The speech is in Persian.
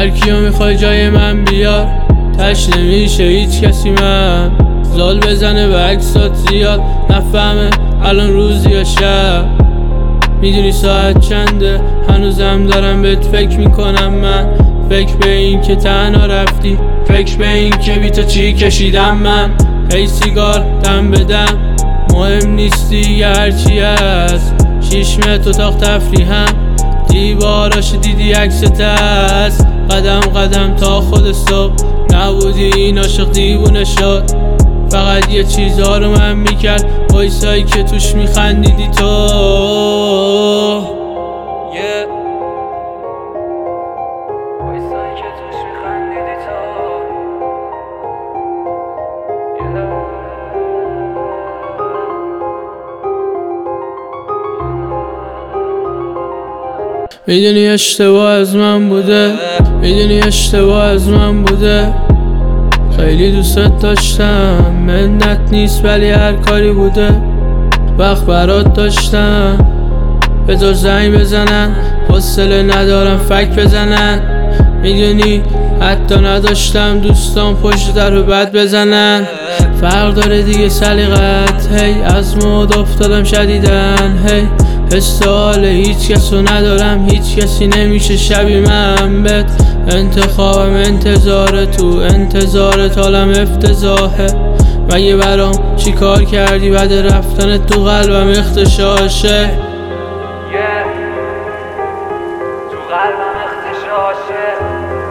هر کیو میخوای جای من بیار، تش نمیشه هیچ کسی من زال بزنه به عکسات زیاد، نفهمه الان روز یا شب. میدونی ساعت چنده، هنوزم دارم بهت فکر میکنم من. فکر به این که تنها رفتی، فکر به این که بی تو چی کشیدم من. ای سیگار دم بدم، مهم نیستی یه هرچی هست. 6 متر اتاق تفریحم، دیواراش دیدی عکست هست. قدم قدم تا خود صبح، نبودی این عاشق دیوونه شد. فقط یه چیزها رو من میکرد، وایسایی که توش میخندیدی تو. وایسایی که توش میخندیدی تو. میدونی اشتباه از من بوده، میدونی اشتباه از من بوده. خیلی دوست داشتم، منت نیست ولی هر کاری بوده. وقت برات داشتم به تو زنگ بزنن، حوصله ندارم فک بزنن. میدونی حتی نداشتم دوستان پشت در رو بد بزنن. فرق داره دیگه سلیقت، هی از مود افتادم شدیدن. هی حال هیچ کسو ندارم، هیچ کسی نمیشه شبیه من بهت. انتخابم انتظار تو، انتظارت حالم افتضاحه. مگه برام چی کار کردی بعد رفتن تو قلبم اختشاشه؟ تو قلبم اختشاشه.